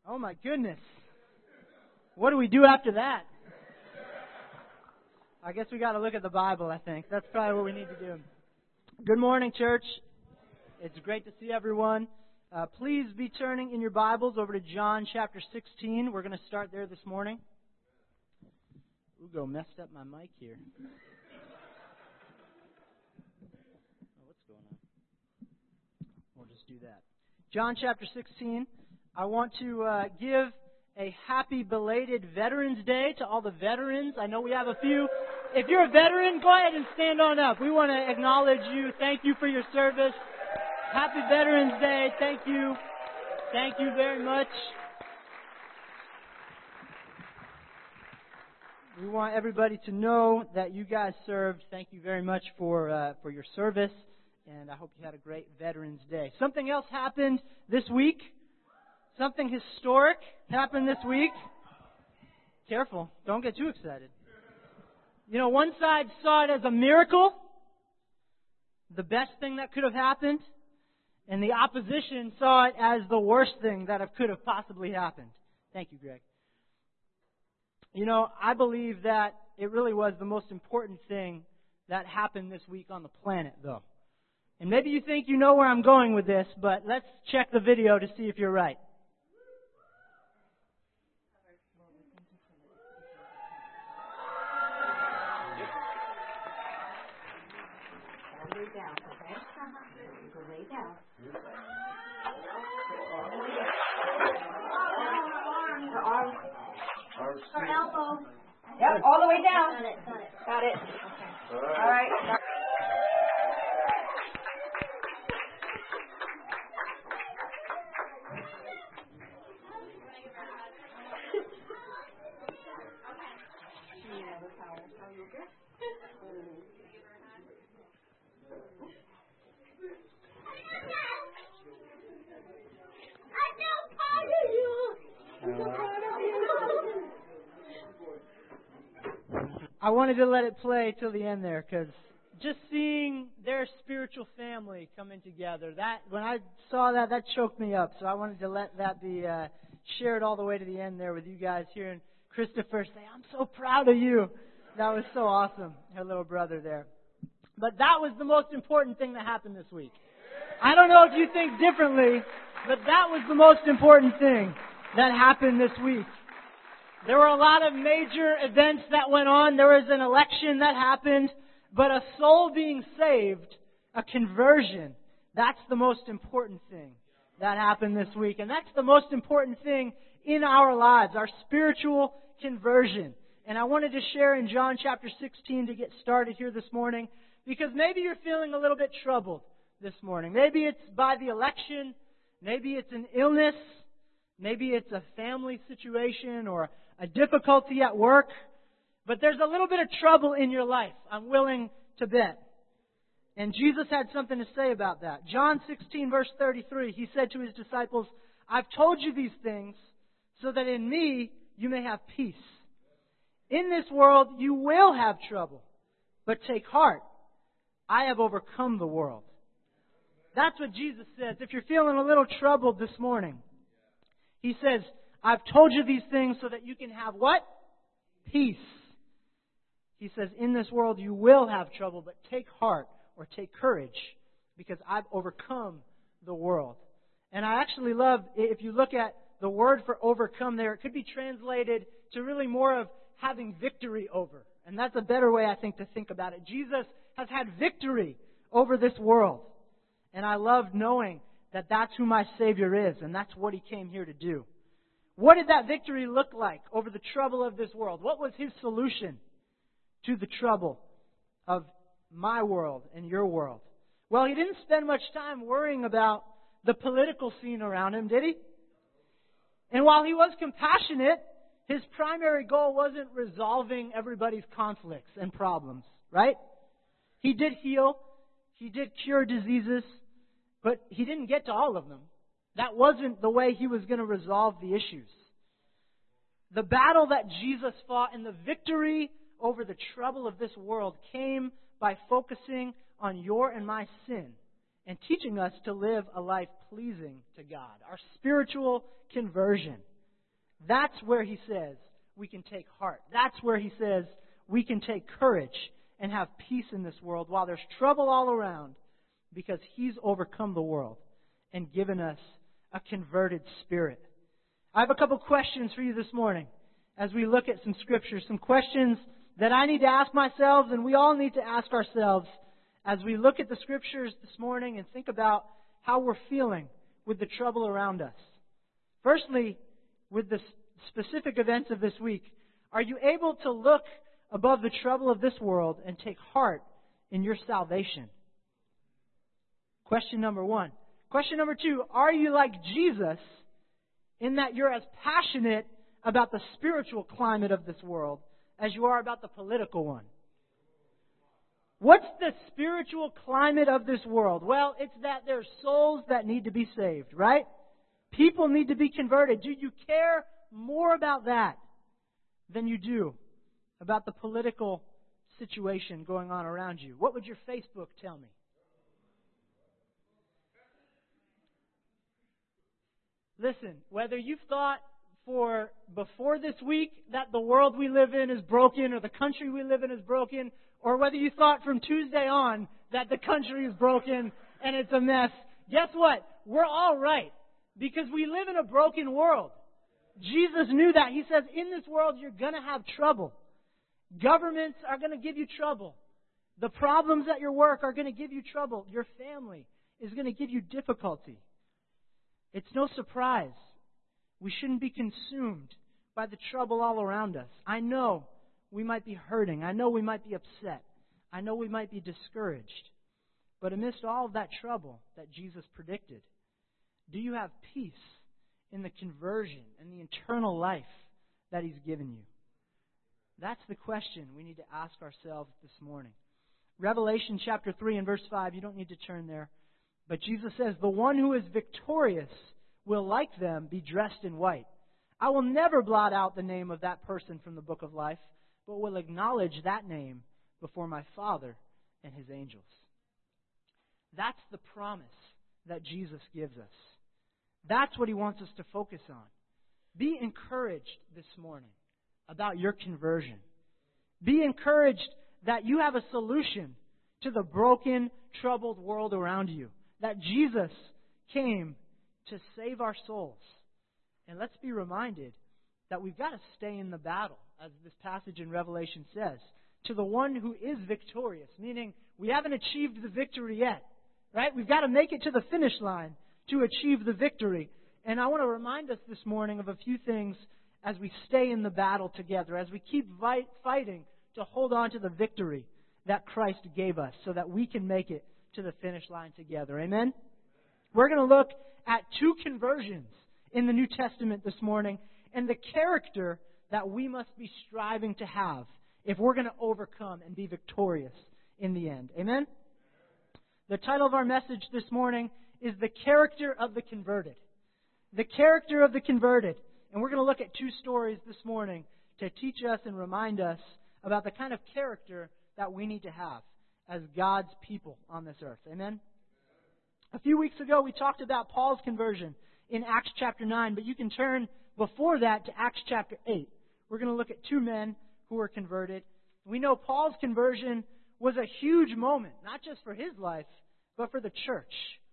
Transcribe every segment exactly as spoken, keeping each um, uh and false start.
Oh my goodness. What do we do after that? I guess we got to look at the Bible, I think. That's probably what we need to do. Good morning, church. It's great to see everyone. Uh, please be turning in your Bibles over to John chapter sixteen. We're going to start there this morning. Ugo messed up my mic here. Oh, what's going on? We'll just do that. John chapter sixteen. I want to uh, give a happy belated Veterans Day to all the veterans. I know we have a few. If you're a veteran, go ahead and stand on up. We want to acknowledge you. Thank you for your service. Happy Veterans Day. Thank you. Thank you very much. We want everybody to know that you guys served. Thank you very much for uh, for your service, and I hope you had a great Veterans Day. Something else happened this week. Something historic happened this week. Careful. Don't get too excited. You know, one side saw it as a miracle, the best thing that could have happened, and the opposition saw it as the worst thing that could have possibly happened. Thank you, Greg. You know, I believe that it really was the most important thing that happened this week on the planet, though. And maybe you think you know where I'm going with this, but let's check the video to see if you're right. Down, okay? You go lay down. Her arms. Her elbow. Yep, all the way down. Got it, got it. Got it. Okay. All right. I wanted to let it play till the end there because just seeing their spiritual family coming together, that when I saw that, that choked me up. So I wanted to let that be uh, shared all the way to the end there with you guys hearing Christopher say, "I'm so proud of you." That was so awesome, her little brother there. But that was the most important thing that happened this week. I don't know if you think differently, but that was the most important thing that happened this week. There were a lot of major events that went on. There was an election that happened. But a soul being saved, a conversion, that's the most important thing that happened this week. And that's the most important thing in our lives, our spiritual conversion. And I wanted to share in John chapter sixteen to get started here this morning, because maybe you're feeling a little bit troubled this morning. Maybe it's by the election. Maybe it's an illness. Maybe it's a family situation or a difficulty at work, but there's a little bit of trouble in your life, I'm willing to bet. And Jesus had something to say about that. John sixteen, verse thirty-three, He said to His disciples, "I've told you these things so that in me you may have peace. In this world you will have trouble, but take heart. I have overcome the world." That's what Jesus says. If you're feeling a little troubled this morning, He says, "I've told you these things so that you can have what? Peace." He says, in this world you will have trouble, but take heart or take courage because I've overcome the world. And I actually love, if you look at the word for overcome there, it could be translated to really more of having victory over. And that's a better way, I think, to think about it. Jesus has had victory over this world. And I love knowing that that's who my Savior is, and that's what He came here to do. What did that victory look like over the trouble of this world? What was His solution to the trouble of my world and your world? Well, He didn't spend much time worrying about the political scene around Him, did He? And while He was compassionate, His primary goal wasn't resolving everybody's conflicts and problems, right? He did heal. He did cure diseases, but He didn't get to all of them. That wasn't the way He was going to resolve the issues. The battle that Jesus fought and the victory over the trouble of this world came by focusing on your and my sin and teaching us to live a life pleasing to God. Our spiritual conversion. That's where he says we can take heart. That's where he says we can take courage and have peace in this world while there's trouble all around, because he's overcome the world and given us a converted spirit. I have a couple questions for you this morning as we look at some scriptures, some questions that I need to ask myself and we all need to ask ourselves as we look at the scriptures this morning and think about how we're feeling with the trouble around us. Firstly, with the specific events of this week, are you able to look above the trouble of this world and take heart in your salvation? Question number one. Question number two, are you like Jesus in that you're as passionate about the spiritual climate of this world as you are about the political one? What's the spiritual climate of this world? Well, it's that there's souls that need to be saved, right? People need to be converted. Do you care more about that than you do about the political situation going on around you? What would your Facebook tell me? Listen, whether you've thought for before this week that the world we live in is broken or the country we live in is broken, or whether you thought from Tuesday on that the country is broken and it's a mess, guess what? We're all right because we live in a broken world. Jesus knew that. He says, in this world you're going to have trouble. Governments are going to give you trouble. The problems at your work are going to give you trouble. Your family is going to give you difficulty. It's no surprise. We shouldn't be consumed by the trouble all around us. I know we might be hurting. I know we might be upset. I know we might be discouraged. But amidst all of that trouble that Jesus predicted, do you have peace in the conversion and the eternal life that He's given you? That's the question we need to ask ourselves this morning. Revelation chapter three and verse five, you don't need to turn there. But Jesus says, the one who is victorious will, like them, be dressed in white. I will never blot out the name of that person from the book of life, but will acknowledge that name before my Father and His angels. That's the promise that Jesus gives us. That's what He wants us to focus on. Be encouraged this morning about your conversion. Be encouraged that you have a solution to the broken, troubled world around you. That Jesus came to save our souls. And let's be reminded that we've got to stay in the battle, as this passage in Revelation says, to the one who is victorious, meaning we haven't achieved the victory yet, right? We've got to make it to the finish line to achieve the victory. And I want to remind us this morning of a few things as we stay in the battle together, as we keep fight, fighting to hold on to the victory that Christ gave us so that we can make it to the finish line together. Amen? We're going to look at two conversions in the New Testament this morning and the character that we must be striving to have if we're going to overcome and be victorious in the end. Amen? The title of our message this morning is The Character of the Converted. The character of the converted. And we're going to look at two stories this morning to teach us and remind us about the kind of character that we need to have as God's people on this earth. Amen? A few weeks ago, we talked about Paul's conversion in Acts chapter nine, but you can turn before that to Acts chapter eight. We're going to look at two men who were converted. We know Paul's conversion was a huge moment, not just for his life, but for the church.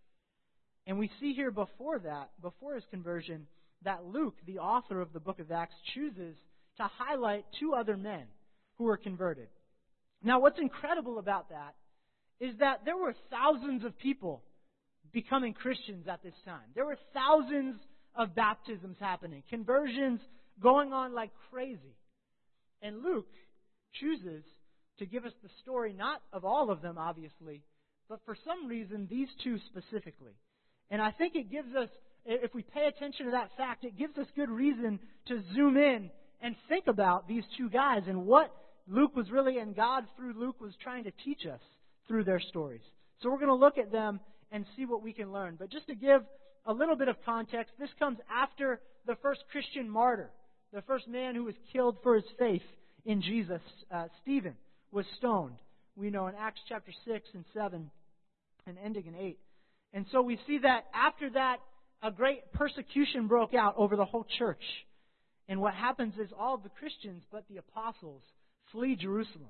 And we see here before that, before his conversion, that Luke, the author of the book of Acts, chooses to highlight two other men who were converted. Now, what's incredible about that is that there were thousands of people becoming Christians at this time. There were thousands of baptisms happening, conversions going on like crazy. And Luke chooses to give us the story, not of all of them, obviously, but for some reason, these two specifically. And I think it gives us, if we pay attention to that fact, it gives us good reason to zoom in and think about these two guys and what Luke was really, and God through Luke was trying to teach us through their stories. So we're going to look at them and see what we can learn. But just to give a little bit of context, this comes after the first Christian martyr, the first man who was killed for his faith in Jesus, uh, Stephen, was stoned. We know in Acts chapter six and seven and ending in eight. And so we see that after that, a great persecution broke out over the whole church. And what happens is all of the Christians but the apostles flee Jerusalem.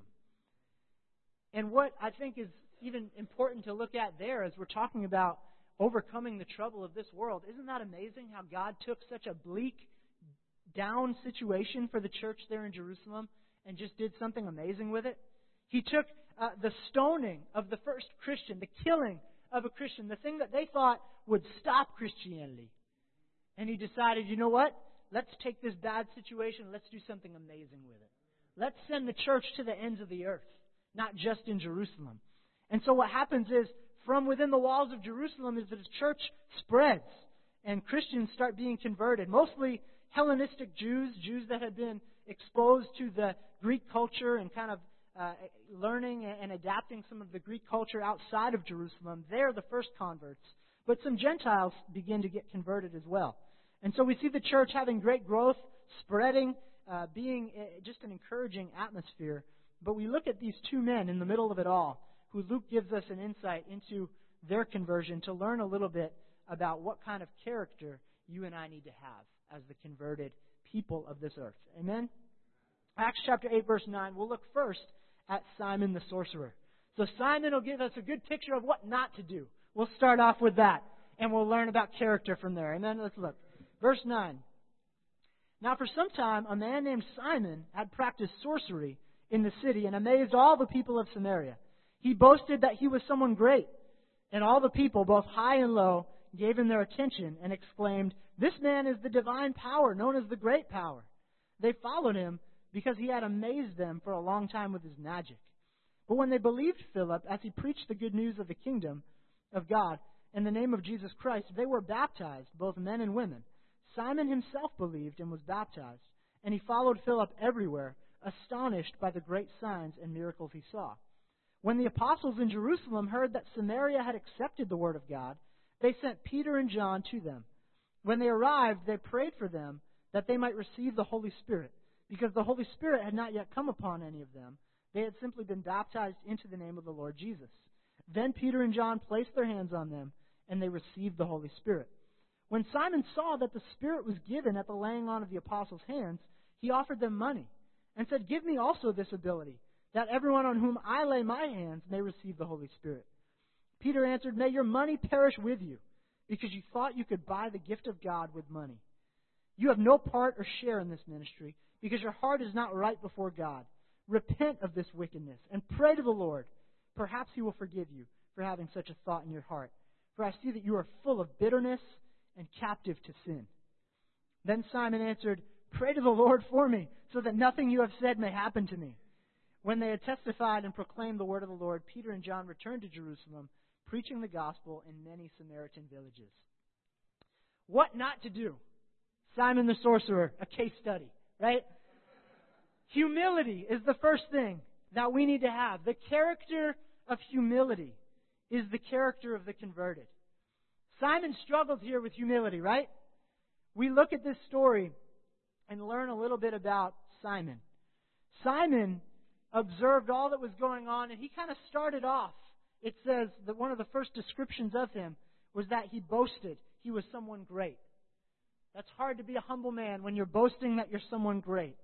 And what I think is even important to look at there as we're talking about overcoming the trouble of this world, isn't that amazing how God took such a bleak, down situation for the church there in Jerusalem and just did something amazing with it? He took uh, the stoning of the first Christian, the killing of a Christian, the thing that they thought would stop Christianity. And He decided, you know what? Let's take this bad situation, let's do something amazing with it. Let's send the church to the ends of the earth, not just in Jerusalem. And so what happens is, from within the walls of Jerusalem, is that the church spreads and Christians start being converted. Mostly Hellenistic Jews, Jews that had been exposed to the Greek culture and kind of uh, learning and adapting some of the Greek culture outside of Jerusalem. They're the first converts. But some Gentiles begin to get converted as well. And so we see the church having great growth, spreading, uh, being just an encouraging atmosphere. But we look at these two men in the middle of it all, who Luke gives us an insight into their conversion to learn a little bit about what kind of character you and I need to have as the converted people of this earth. Amen? Acts chapter eight, verse nine, we'll look first at Simon the sorcerer. So Simon will give us a good picture of what not to do. We'll start off with that, and we'll learn about character from there. Amen? Let's look. Verse nine. Now for some time, a man named Simon had practiced sorcery in the city and amazed all the people of Samaria. He boasted that he was someone great, and all the people, both high and low, gave him their attention and exclaimed, "This man is the divine power, known as the great power." They followed him because he had amazed them for a long time with his magic. But when they believed Philip as he preached the good news of the kingdom of God in the name of Jesus Christ, they were baptized, both men and women. Simon himself believed and was baptized, and he followed Philip everywhere, astonished by the great signs and miracles he saw. When the apostles in Jerusalem heard that Samaria had accepted the word of God, they sent Peter and John to them. When they arrived, they prayed for them that they might receive the Holy Spirit, because the Holy Spirit had not yet come upon any of them. They had simply been baptized into the name of the Lord Jesus. Then Peter and John placed their hands on them, and they received the Holy Spirit. When Simon saw that the Spirit was given at the laying on of the apostles' hands, he offered them money and said, "Give me also this ability, that everyone on whom I lay my hands may receive the Holy Spirit." Peter answered, "May your money perish with you, because you thought you could buy the gift of God with money. You have no part or share in this ministry, because your heart is not right before God. Repent of this wickedness and pray to the Lord. Perhaps He will forgive you for having such a thought in your heart. For I see that you are full of bitterness and captive to sin." Then Simon answered, "Pray to the Lord for me, so that nothing you have said may happen to me." When they had testified and proclaimed the word of the Lord, Peter and John returned to Jerusalem, preaching the gospel in many Samaritan villages. What not to do? Simon the sorcerer, a case study, right? Humility is the first thing that we need to have. The character of humility is the character of the converted. Simon struggles here with humility, right? We look at this story and learn a little bit about Simon. Simon observed all that was going on, and he kind of started off. It says that one of the first descriptions of him was that he boasted he was someone great. That's hard to be a humble man when you're boasting that you're someone great.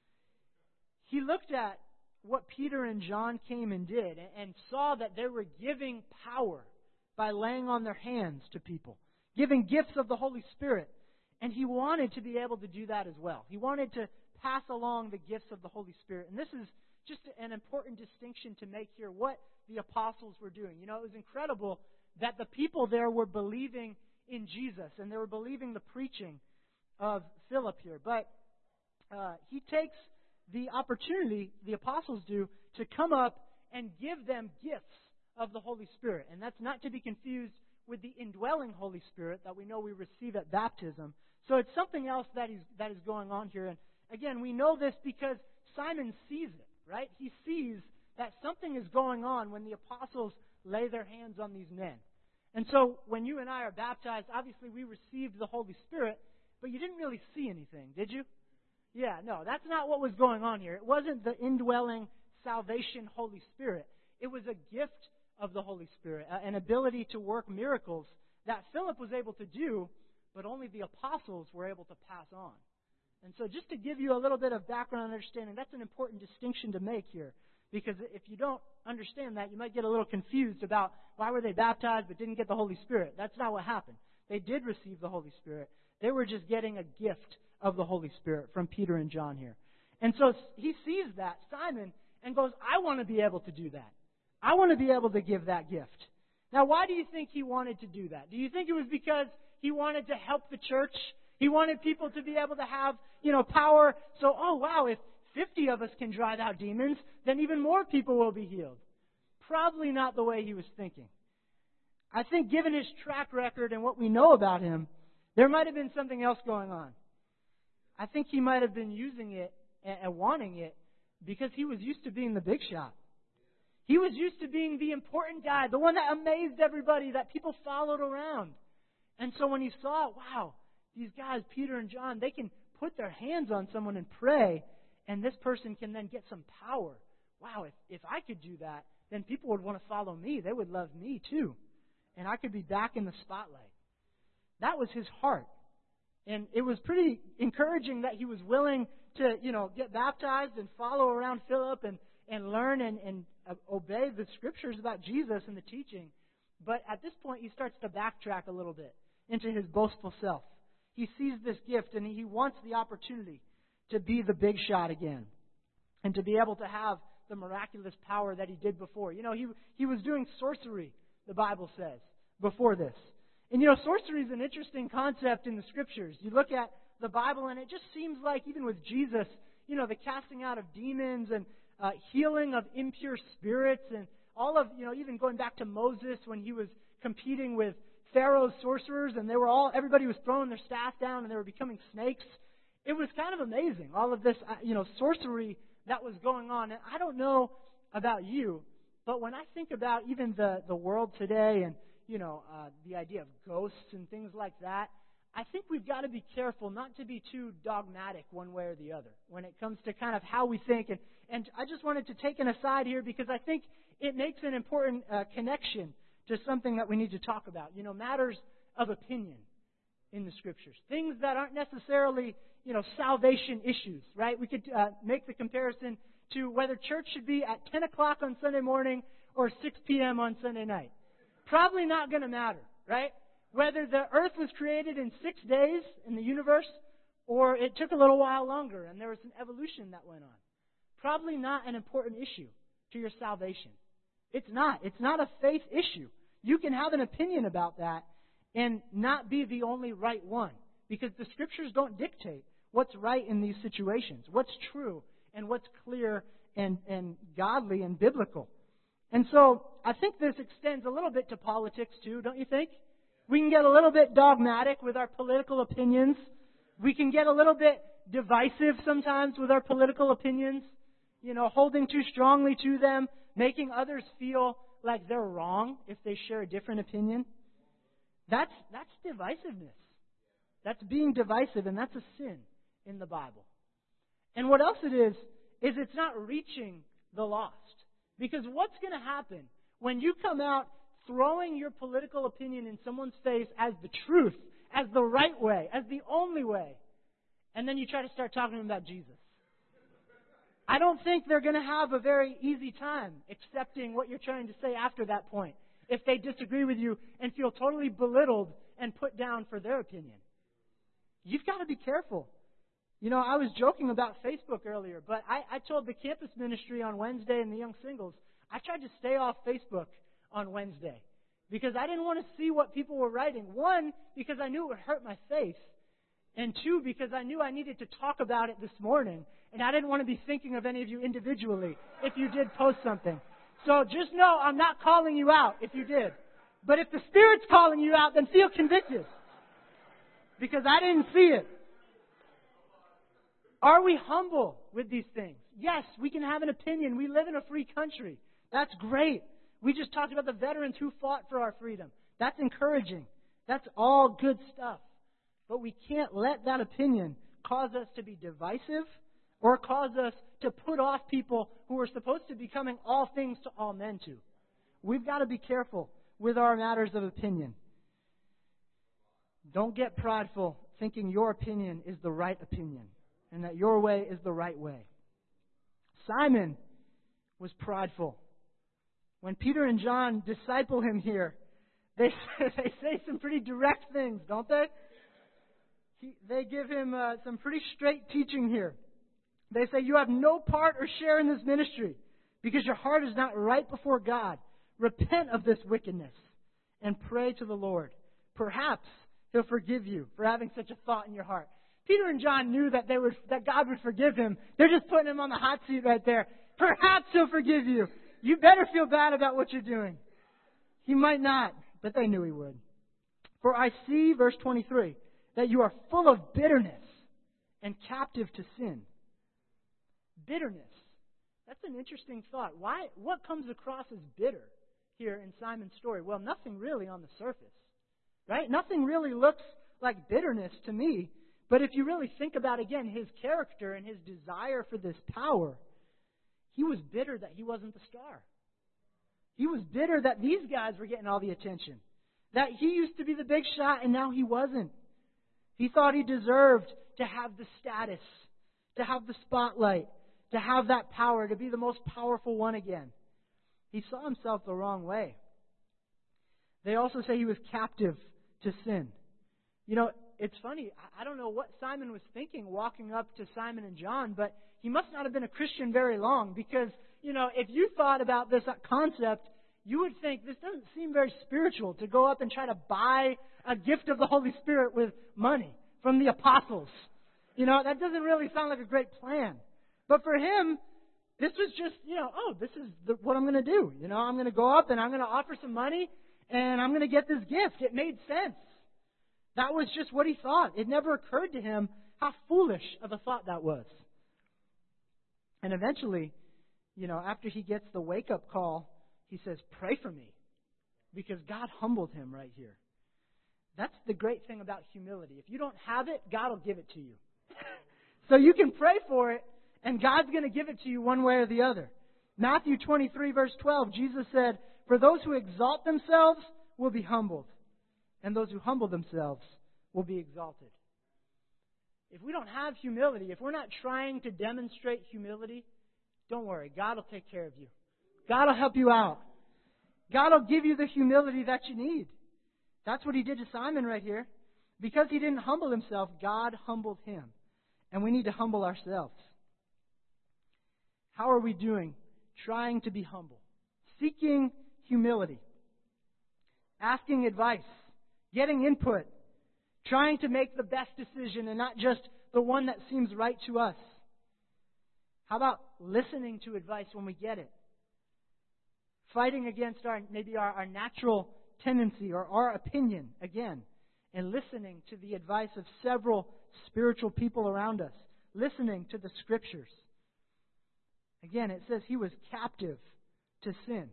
He looked at what Peter and John came and did and saw that they were giving power by laying on their hands to people, giving gifts of the Holy Spirit. And he wanted to be able to do that as well. He wanted to pass along the gifts of the Holy Spirit. And this is just an important distinction to make here, what the apostles were doing. You know, it was incredible that the people there were believing in Jesus, and they were believing the preaching of Philip here. But uh, he takes the opportunity, the apostles do, to come up and give them gifts of the Holy Spirit. And that's not to be confused with the indwelling Holy Spirit that we know we receive at baptism. So it's something else that is, that is going on here. And again, we know this because Simon sees it, right? He sees that something is going on when the apostles lay their hands on these men. And so when you and I are baptized, obviously we received the Holy Spirit, but you didn't really see anything, did you? Yeah, no, that's not what was going on here. It wasn't the indwelling salvation Holy Spirit. It was a gift of the Holy Spirit, an ability to work miracles that Philip was able to do, but only the apostles were able to pass on. And so just to give you a little bit of background understanding, that's an important distinction to make here. Because if you don't understand that, you might get a little confused about why were they baptized but didn't get the Holy Spirit. That's not what happened. They did receive the Holy Spirit. They were just getting a gift of the Holy Spirit from Peter and John here. And so he sees that, Simon, and goes, I want to be able to do that. I want to be able to give that gift. Now, why do you think he wanted to do that? Do you think it was because he wanted to help the church? He wanted people to be able to have, you know, power. So, oh, wow, if fifty of us can drive out demons, then even more people will be healed. Probably not the way he was thinking. I think given his track record and what we know about him, there might have been something else going on. I think he might have been using it and wanting it because he was used to being the big shot. He was used to being the important guy, the one that amazed everybody, that people followed around. And so when he saw, wow, these guys, Peter and John, they can put their hands on someone and pray, and this person can then get some power. Wow, if, if I could do that, then people would want to follow me. They would love me too. And I could be back in the spotlight. That was his heart. And it was pretty encouraging that he was willing to, you know, get baptized and follow around Philip and, and learn and, and obey the scriptures about Jesus and the teaching. But at this point, he starts to backtrack a little bit into his boastful self. He sees this gift and he wants the opportunity to be the big shot again and to be able to have the miraculous power that he did before. You know, he he was doing sorcery, the Bible says, before this. And, you know, sorcery is an interesting concept in the Scriptures. You look at the Bible, and it just seems like, even with Jesus, you know, the casting out of demons and uh, healing of impure spirits and all of, you know, even going back to Moses when he was competing with Pharaoh's sorcerers, and they were all, everybody was throwing their staff down, and they were becoming snakes. It was kind of amazing, all of this, uh, you know, sorcery that was going on. And I don't know about you, but when I think about even the, the world today and, you know, uh, the idea of ghosts and things like that, I think we've got to be careful not to be too dogmatic one way or the other when it comes to kind of how we think. And, and I just wanted to take an aside here because I think it makes an important uh, connection to something that we need to talk about. You know, matters of opinion in the Scriptures. Things that aren't necessarily, you know, salvation issues, right? We could uh, make the comparison to whether church should be at ten o'clock on Sunday morning or six p.m. on Sunday night. Probably not going to matter, right? Whether the earth was created in six days in the universe or it took a little while longer and there was an evolution that went on. Probably not an important issue to your salvation. It's not. It's not a faith issue. You can have an opinion about that and not be the only right one because the Scriptures don't dictate what's right in these situations, what's true and what's clear and, and godly and biblical. And so I think this extends a little bit to politics too, don't you think? We can get a little bit dogmatic with our political opinions. We can get a little bit divisive sometimes with our political opinions, you know, holding too strongly to them, making others feel like they're wrong if they share a different opinion. That's that's divisiveness. That's being divisive, and that's a sin in the Bible. And what else it is, is it's not reaching the lost. Because what's going to happen when you come out throwing your political opinion in someone's face as the truth, as the right way, as the only way, and then you try to start talking about Jesus? I don't think they're going to have a very easy time accepting what you're trying to say after that point if they disagree with you and feel totally belittled and put down for their opinion. You've got to be careful. You know, I was joking about Facebook earlier, but I, I told the campus ministry on Wednesday and the young singles, I tried to stay off Facebook on Wednesday because I didn't want to see what people were writing. One, because I knew it would hurt my faith. And two, because I knew I needed to talk about it this morning. And I didn't want to be thinking of any of you individually if you did post something. So just know I'm not calling you out if you did. But if the Spirit's calling you out, then feel convicted. Because I didn't see it. Are we humble with these things? Yes, we can have an opinion. We live in a free country. That's great. We just talked about the veterans who fought for our freedom. That's encouraging. That's all good stuff. But we can't let that opinion cause us to be divisive or cause us to put off people who are supposed to be becoming all things to all men too. We've got to be careful with our matters of opinion. Don't get prideful thinking your opinion is the right opinion. and that your way is the right way. Simon was prideful. When Peter and John disciple him here, they they say some pretty direct things, don't they? He, they give him uh, some pretty straight teaching here. They say, you have no part or share in this ministry because your heart is not right before God. Repent of this wickedness and pray to the Lord. Perhaps He'll forgive you for having such a thought in your heart. Peter and John knew that they would, that God would forgive him. They're just putting him on the hot seat right there. Perhaps He'll forgive you. You better feel bad about what you're doing. He might not, but they knew He would. For I see, verse twenty-three, that you are full of bitterness and captive to sin. Bitterness. That's an interesting thought. Why? What comes across as bitter here in Simon's story? Well, nothing really on the surface, right? Nothing really looks like bitterness to me. But if you really think about, again, his character and his desire for this power, he was bitter that he wasn't the star. He was bitter that these guys were getting all the attention. That he used to be the big shot and now he wasn't. He thought he deserved to have the status, to have the spotlight, to have that power, to be the most powerful one again. He saw himself the wrong way. They also say he was captive to sin. You know, it's funny. I don't know what Simon was thinking walking up to Simon and John, but he must not have been a Christian very long because, you know, if you thought about this concept, you would think this doesn't seem very spiritual to go up and try to buy a gift of the Holy Spirit with money from the apostles. You know, that doesn't really sound like a great plan. But for him, this was just, you know, oh, this is the, what I'm going to do. You know, I'm going to go up and I'm going to offer some money and I'm going to get this gift. It made sense. That was just what he thought. It never occurred to him how foolish of a thought that was. And eventually, you know, after he gets the wake-up call, he says, pray for me. Because God humbled him right here. That's the great thing about humility. If you don't have it, God will give it to you. So you can pray for it, and God's going to give it to you one way or the other. Matthew twenty-three, verse twelve, Jesus said, for those who exalt themselves will be humbled, and those who humble themselves will be exalted. If we don't have humility, if we're not trying to demonstrate humility, don't worry. God will take care of you. God will help you out. God will give you the humility that you need. That's what He did to Simon right here. Because he didn't humble himself, God humbled him. And we need to humble ourselves. How are we doing? Trying to be humble. Seeking humility. Asking advice. Getting input. Trying to make the best decision and not just the one that seems right to us. How about listening to advice when we get it? Fighting against our maybe our, our natural tendency or our opinion again. And listening to the advice of several spiritual people around us. Listening to the Scriptures. Again, it says he was captive to sin.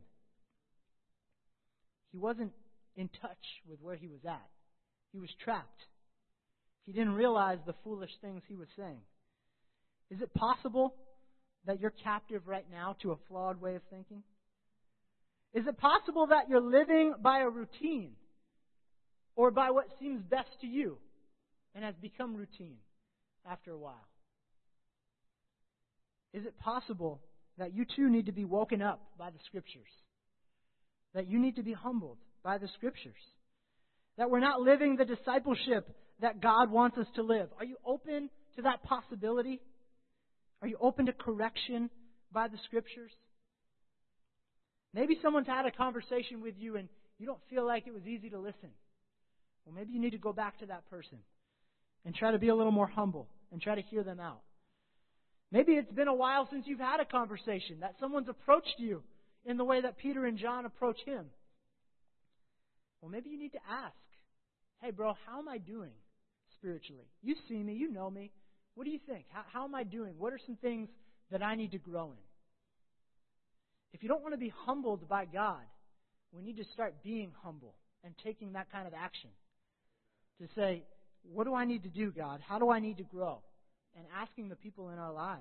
He wasn't in touch with where he was at. He was trapped. He didn't realize the foolish things he was saying. Is it possible that you're captive right now to a flawed way of thinking? Is it possible that you're living by a routine or by what seems best to you and has become routine after a while? Is it possible that you too need to be woken up by the Scriptures? That you need to be humbled by the Scriptures? That we're not living the discipleship that God wants us to live? Are you open to that possibility? Are you open to correction by the Scriptures? Maybe someone's had a conversation with you and you don't feel like it was easy to listen. Well, maybe you need to go back to that person and try to be a little more humble and try to hear them out. Maybe it's been a while since you've had a conversation, that someone's approached you in the way that Peter and John approach him. Well, maybe you need to ask, hey, bro, how am I doing spiritually? You see me, you know me. What do you think? How, how am I doing? What are some things that I need to grow in? If you don't want to be humbled by God, we need to start being humble and taking that kind of action. To say, what do I need to do, God? How do I need to grow? And asking the people in our lives.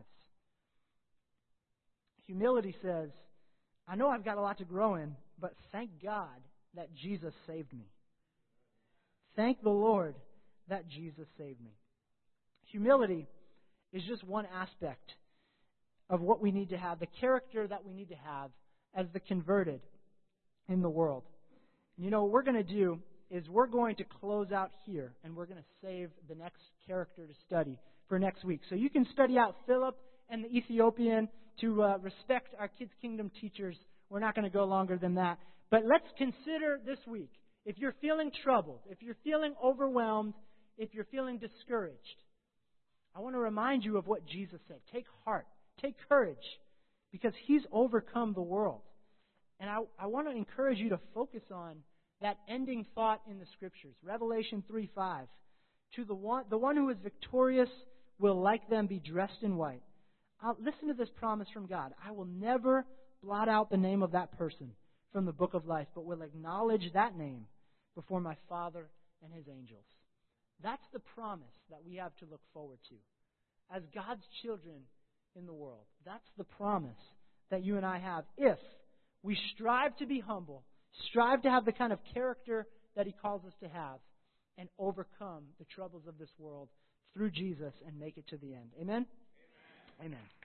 Humility says, I know I've got a lot to grow in, but thank God that Jesus saved me. Thank the Lord that Jesus saved me. Humility is just one aspect of what we need to have, the character that we need to have as the converted in the world. And you know, what we're going to do is we're going to close out here, and we're going to save the next character to study for next week. So you can study out Philip and the Ethiopian to uh, respect our Kids Kingdom teachers. We're not going to go longer than that. But let's consider this week, if you're feeling troubled, if you're feeling overwhelmed, if you're feeling discouraged, I want to remind you of what Jesus said. Take heart, take courage, because He's overcome the world. And I, I want to encourage you to focus on that ending thought in the Scriptures, Revelation three five. To the one, the one who is victorious will like them be dressed in white. I'll, listen to this promise from God. I will never blot out the name of that person from the book of life, but will acknowledge that name before my Father and His angels. That's the promise that we have to look forward to as God's children in the world. That's the promise that you and I have if we strive to be humble, strive to have the kind of character that He calls us to have, and overcome the troubles of this world through Jesus and make it to the end. Amen? Amen. Amen.